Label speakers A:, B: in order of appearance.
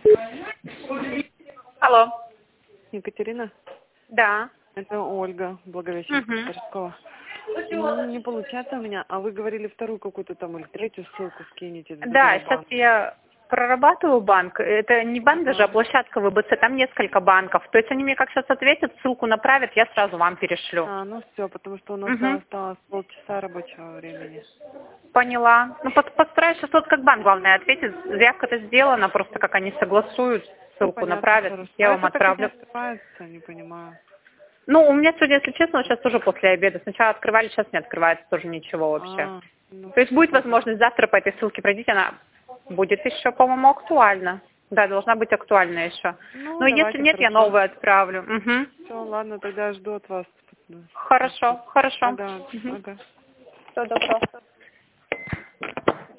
A: Алло.
B: Екатерина,
A: Да.
B: это Ольга, Благовещенская, Торжкова. Ну, не получается у меня, а вы говорили вторую какую-то там или третью ссылку скинете.
A: Да, сейчас я прорабатываю банк. Это не банк даже, а площадка ВБЦ. Там несколько банков. То есть они мне как сейчас ответят, ссылку направят, я сразу вам перешлю.
B: Ну все, потому что у нас осталось полчаса рабочего времени.
A: Поняла. Ну, постараюсь сейчас вот как банк, главное, ответит. Заявка-то сделана, просто как они согласуют, ссылку
B: Понятно,
A: направят,
B: хорошо.
A: я вам
B: Это так и не
A: отправлю.
B: открывается, не понимаю.
A: Ну, у меня сегодня, если честно, сейчас тоже после обеда. Сначала открывали, сейчас не открывается тоже ничего вообще. То есть будет возможность завтра по этой ссылке пройдите, она будет еще, по-моему, актуальна. Да, должна быть актуальна еще.
B: Ну,
A: Но если
B: давайте,
A: нет, я
B: хорошо.
A: новую отправлю.
B: Все, ладно, тогда жду от вас.
A: Хорошо, хорошо.
B: Ага.
A: Всего доброго.